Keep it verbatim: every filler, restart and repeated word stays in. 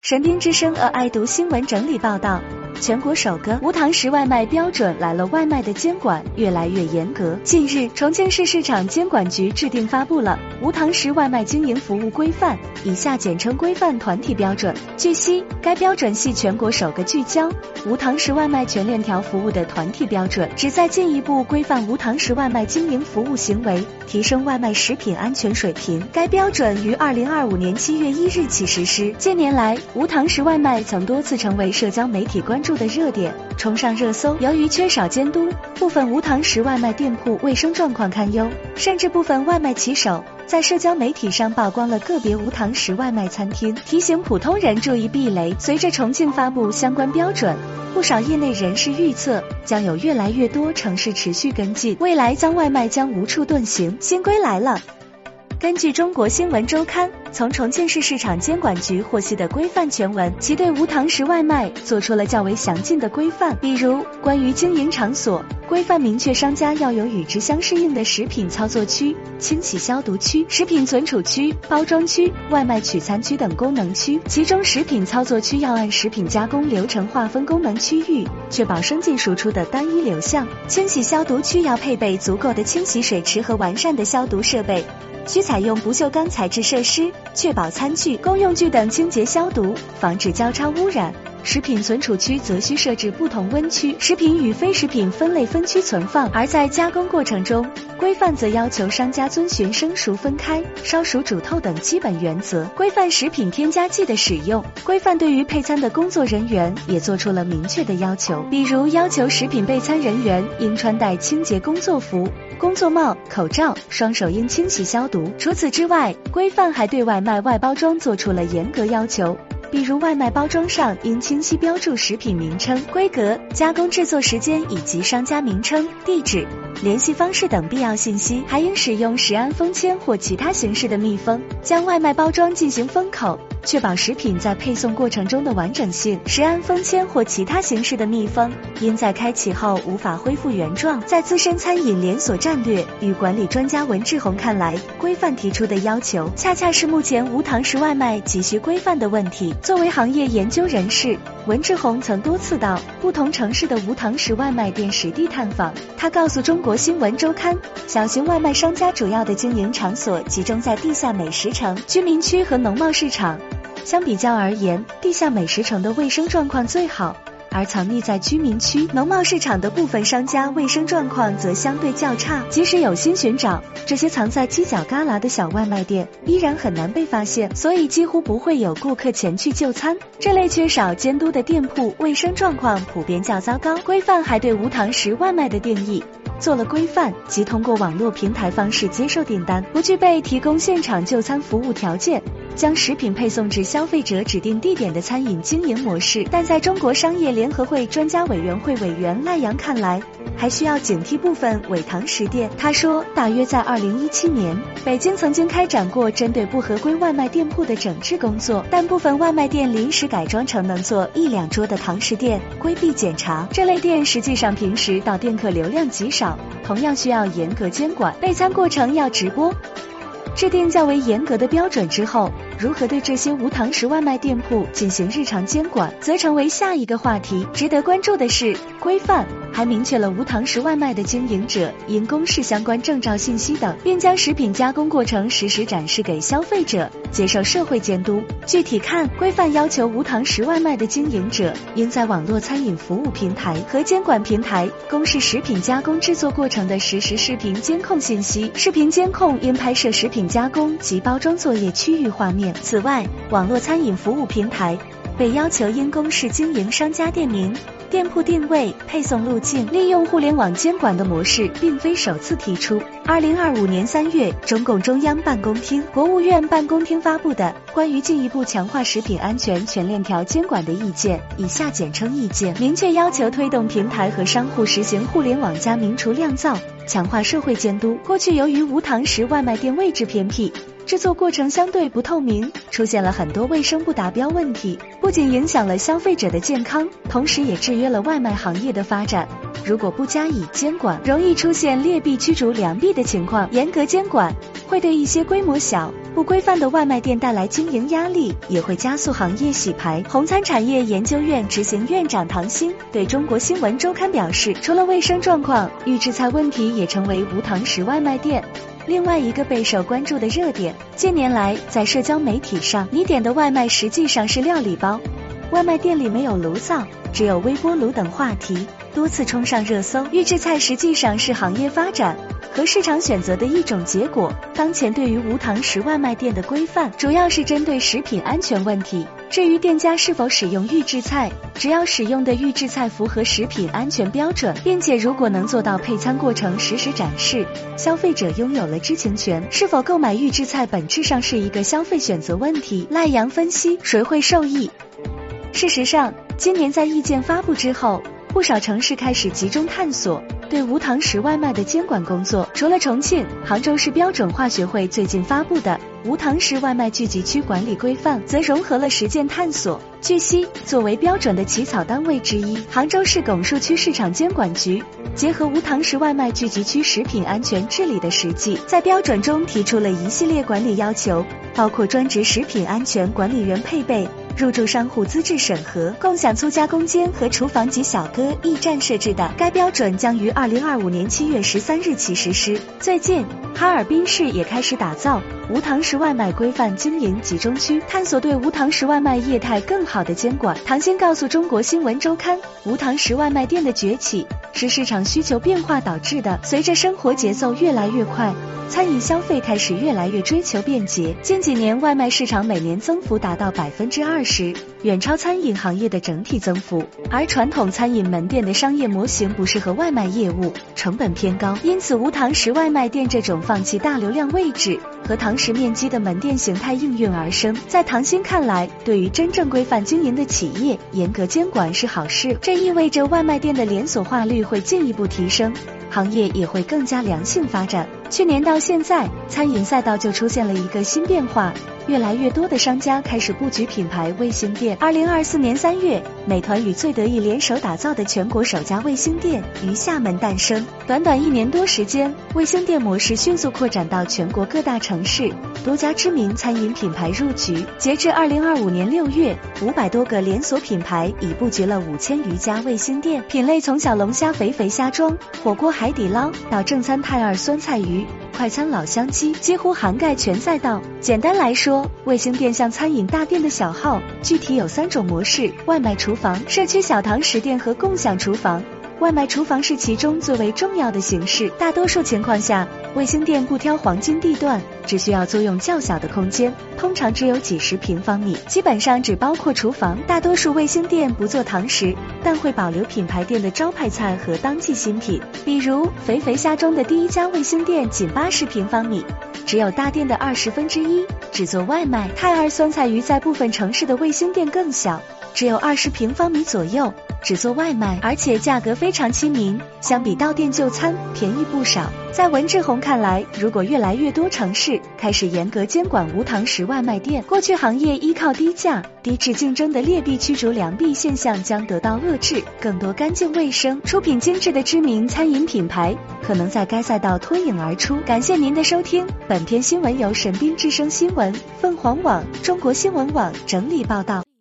神兵之声呃爱读新闻整理报道，全国首个无堂食外卖标准来了，外卖的监管越来越严格。近日，重庆市市场监管局制定发布了无堂食外卖经营服务规范（以下简称规范）团体标准。据悉，该标准系全国首个聚焦无堂食外卖全链条服务的团体标准，旨在进一步规范无堂食外卖经营服务行为，提升外卖食品安全水平。该标准于二零二五年七月一日起实施。近年来，无堂食外卖曾多次成为社交媒体关注的热点，冲上热搜。由于缺少监督，部分无堂食外卖店铺卫生状况堪忧，甚至部分外卖骑手在社交媒体上曝光了个别无堂食外卖餐厅，提醒普通人注意避雷。随着重庆发布相关标准，不少业内人士预测，将有越来越多城市持续跟进，未来脏外卖将无处遁形。新规来了。根据中国新闻周刊从重庆市市场监管局获悉的规范全文，其对无堂食外卖做出了较为详尽的规范。比如，关于经营场所，规范明确商家要有与之相适应的食品操作区、清洗消毒区、食品存储区、包装区、外卖取餐区等功能区，其中食品操作区要按食品加工流程划分功能区域，确保生进输出的单一流向。清洗消毒区要配备足够的清洗水池和完善的消毒设备，需采用不锈钢材质设施，确保餐具、公用具等清洁消毒，防止交叉污染。食品存储区则需设置不同温区，食品与非食品分类分区存放。而在加工过程中，规范则要求商家遵循生熟分开、烧熟煮透等基本原则，规范食品添加剂的使用。规范对于配餐的工作人员也做出了明确的要求，比如要求食品备餐人员应穿戴清洁工作服、工作帽、口罩，双手应清洗消毒。除此之外，规范还对外卖外包装做出了严格要求，比如外卖包装上应清晰标注食品名称、规格、加工制作时间以及商家名称、地址、联系方式等必要信息，还应使用食安封签或其他形式的密封，将外卖包装进行封口，确保食品在配送过程中的完整性。食安封签或其他形式的密封应在开启后无法恢复原状。在资深餐饮连锁战略与管理专家文志红看来，规范提出的要求恰恰是目前无堂食外卖急需规范的问题。作为行业研究人士，文志红曾多次到不同城市的无堂食外卖店实地探访。他告诉中国新闻周刊，小型外卖商家主要的经营场所集中在地下美食城、居民区和农贸市场。相比较而言，地下美食城的卫生状况最好，而藏匿在居民区、农贸市场的部分商家卫生状况则相对较差。即使有心寻找，这些藏在犄角旮旯的小外卖店依然很难被发现，所以几乎不会有顾客前去就餐。这类缺少监督的店铺卫生状况普遍较糟糕。规范还对无堂食外卖的定义做了规范，即通过网络平台方式接受订单，不具备提供现场就餐服务条件，将食品配送至消费者指定地点的餐饮经营模式。但在中国商业联合会专家委员会委员赖阳看来，还需要警惕部分伪堂食店。他说，大约在二零一七年，北京曾经开展过针对不合规外卖店铺的整治工作，但部分外卖店临时改装成能坐一两桌的堂食店，规避检查。这类店实际上平时到店客流量极少，同样需要严格监管，备餐过程要直播。制定较为严格的标准之后，如何对这些无堂食外卖店铺进行日常监管，则成为下一个话题。值得关注的是，规范还明确了无堂食外卖的经营者应公示相关证照信息等，并将食品加工过程实时展示给消费者，接受社会监督。具体看，规范要求无堂食外卖的经营者应在网络餐饮服务平台和监管平台公示食品加工制作过程的实时视频监控信息，视频监控应拍摄食品加工及包装作业区域画面。此外，网络餐饮服务平台被要求应公示经营商家店名、店铺定位、配送路径。利用互联网监管的模式并非首次提出。二零二五年三月，中共中央办公厅、国务院办公厅发布的关于进一步强化食品安全全链条监管的意见（以下简称意见），明确要求推动平台和商户实行互联网加明厨酿造，强化社会监督。过去由于无堂食外卖店位置偏僻，制作过程相对不透明，出现了很多卫生不达标问题，不仅影响了消费者的健康，同时也制约了外卖行业的发展。如果不加以监管，容易出现劣币驱逐良币的情况。严格监管会对一些规模小、 不规范的外卖店带来经营压力，也会加速行业洗牌。红餐产业研究院执行院长唐鑫对中国新闻周刊表示，除了卫生状况，预制菜问题也成为无堂食外卖店另外一个备受关注的热点。近年来，在社交媒体上，你点的外卖实际上是料理包，外卖店里没有炉灶，只有微波炉等话题多次冲上热搜。预制菜实际上是行业发展和市场选择的一种结果。当前对于无堂食外卖店的规范，主要是针对食品安全问题。至于店家是否使用预制菜，只要使用的预制菜符合食品安全标准，并且如果能做到配餐过程实时展示，消费者拥有了知情权。是否购买预制菜本质上是一个消费选择问题。赖阳分析，谁会受益？事实上，今年在意见发布之后，不少城市开始集中探索对无堂食外卖的监管工作。除了重庆，杭州市标准化学会最近发布的无堂食外卖聚集区管理规范，则融合了实践探索。据悉，作为标准的起草单位之一，杭州市拱墅区市场监管局结合无堂食外卖聚集区食品安全治理的实际，在标准中提出了一系列管理要求，包括专职食品安全管理员配备、入驻商户资质审核、共享粗加工间和厨房及小哥驿站设置的。该标准将于二零二五年七月十三日起实施。最近，哈尔滨市也开始打造无堂食外卖规范经营集中区，探索对无堂食外卖业态更好的监管。唐鑫告诉中国新闻周刊，无堂食外卖店的崛起是市场需求变化导致的。随着生活节奏越来越快，餐饮消费开始越来越追求便捷。近几年外卖市场每年增幅达到百分之二十，远超餐饮行业的整体增幅。而传统餐饮门店的商业模型不适合外卖业务，成本偏高，因此无堂食外卖店这种放弃大流量位置和堂食面积的门店形态应运而生。在唐鑫看来，对于真正规范经营的企业，严格监管是好事，这意味着外卖店的连锁化率会进一步提升，行业也会更加良性发展。去年到现在，餐饮赛道就出现了一个新变化，越来越多的商家开始布局品牌卫星店。二零二四年三月，美团与最得意联手打造的全国首家卫星店于厦门诞生。短短一年多时间，卫星店模式迅速扩展到全国各大城市，多家知名餐饮品牌入局。截至二零二五年六月，五百多个连锁品牌已布局了五千余家卫星店，品类从小龙虾肥肥虾庄、火锅海底捞到正餐泰二酸菜鱼、快餐老乡鸡，几乎涵盖全赛道。简单来说，卫星店像餐饮大店的小号，具体有三种模式：外卖厨房、社区小堂食店和共享厨房。外卖厨房是其中最为重要的形式。大多数情况下，卫星店不挑黄金地段，只需要租用较小的空间，通常只有几十平方米，基本上只包括厨房。大多数卫星店不做堂食，但会保留品牌店的招牌菜和当季新品。比如肥肥虾中的第一家卫星店仅八十平方米，只有大店的二十分之一，只做外卖。泰二酸菜鱼在部分城市的卫星店更小，只有二十平方米左右，只做外卖，而且价格非常亲民，相比到店就餐便宜不少。在文志红看来，如果越来越多城市开始严格监管无堂食外卖店，过去行业依靠低价、低质竞争的劣币驱逐良币现象将得到遏制，更多干净卫生、出品精致的知名餐饮品牌可能在该赛道脱颖而出。感谢您的收听，本篇新闻由神兵之声新闻、凤凰网、中国新闻网整理报道。